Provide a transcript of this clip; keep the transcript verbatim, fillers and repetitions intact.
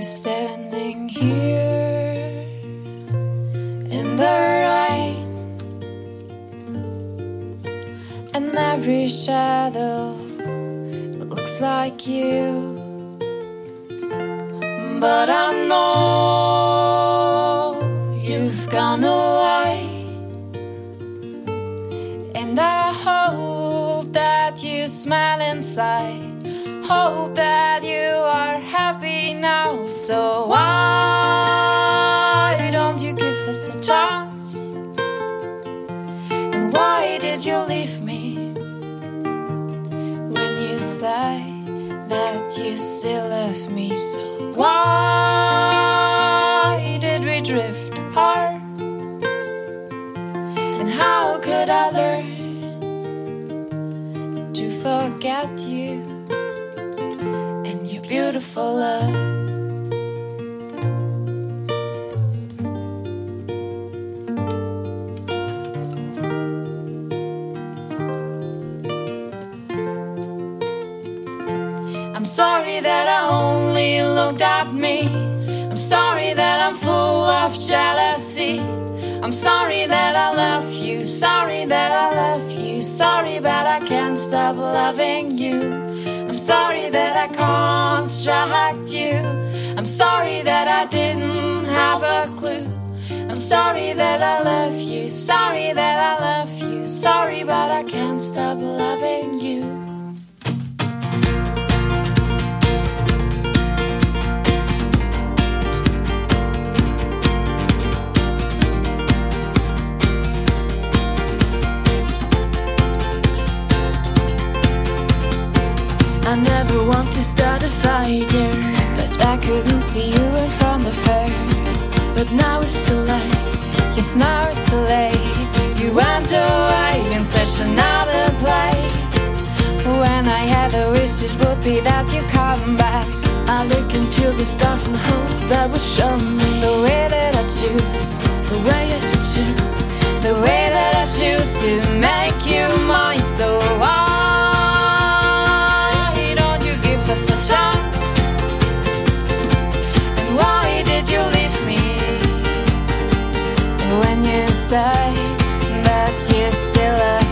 standing here in the rain, and every shadow looks like you. But I know you've gone away, and I hope that you smile inside. Hope that you are happy now. So why don't you give us a chance? And why did you leave me when you say that you still love me? So why did we drift apart? And how could I learn to forget you and your beautiful love? I'm sorry that I only looked at me. I'm sorry that I'm full of jealousy. I'm sorry that I love you. Sorry that I love you. Sorry, but I can't stop loving you. I'm sorry that I can't distract you. I'm sorry that I didn't have a clue. I'm sorry that I love you. Sorry that I love you. Sorry, but I can't stop loving you. I never want to start a fight, yeah, but I couldn't see you in from the fair. But now it's too late, yes, now it's too late. You went away in such another place. When I had a wish it would be that you come back. I look into the stars and hope that would show me the way that I choose, the way I should choose, the way that I choose to make you mine. So why us a chance? And why did you leave me when you say that you still love